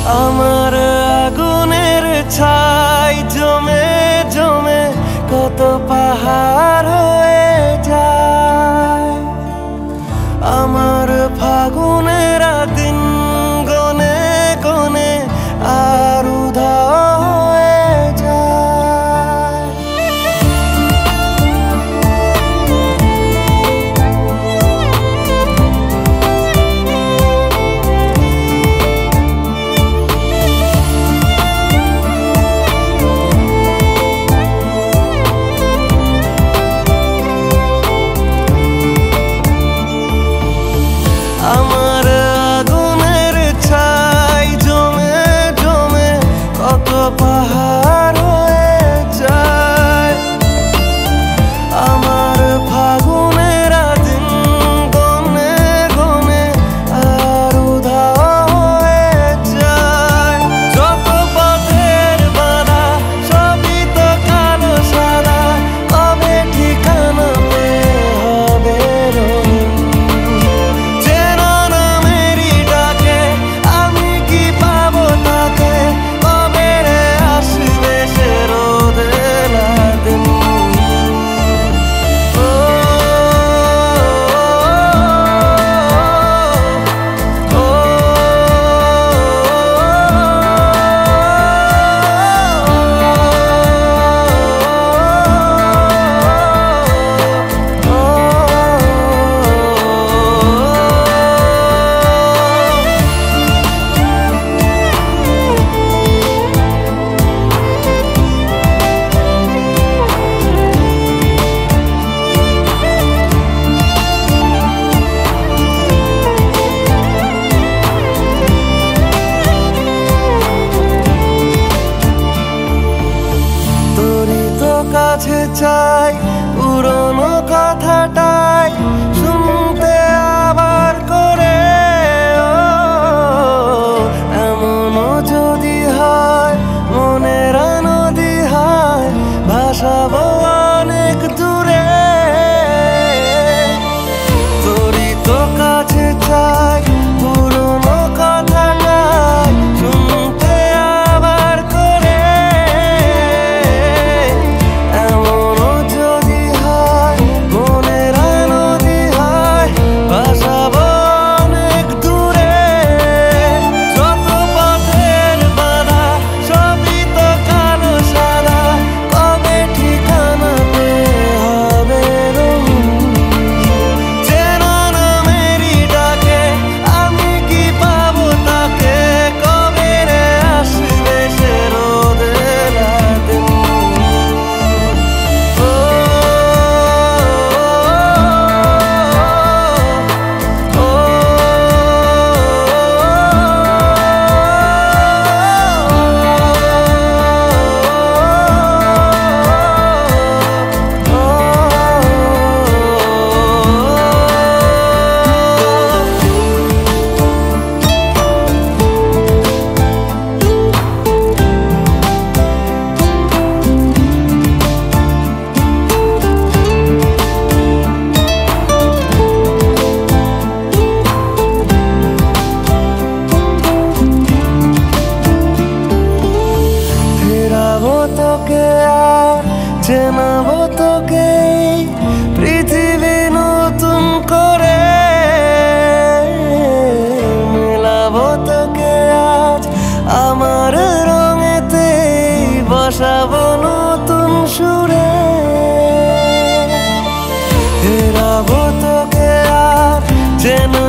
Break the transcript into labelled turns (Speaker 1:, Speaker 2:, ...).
Speaker 1: আমার আগুনের ছাই জমে জমে কত পাহাড় হয়ে যায়। আমার ফাগুনের দিন গনে গনে আর উধাও হয়ে যায়। আমার আগুনের ছাই জমে জমে কত পাহাড় হয়ে যায়। আমার ফাগুনের দিন গনে গনে আর উধাও হয়ে যায়। যত পথের বাধা সবই তো কালো সাদা, কবে ঠিকানা পেয়ে হবে রঙিন। কাছে চাই পুরনো কথাটাই শুনতে আবার করে। এমনও যদি হয় মনের নদী হয় ভাসাবো অনেক দূরে। তোরই তো কাছে চাই পুরনো কথাটাই শুনতে আবার করে। তোকে আর চেনাবো তোকে পৃথিবী নতুন করে। মেলাবো তোকে আজ আমার রঙেতে, বসাবো নতুন সুরে। ফেরাবো তোকে আর চেনা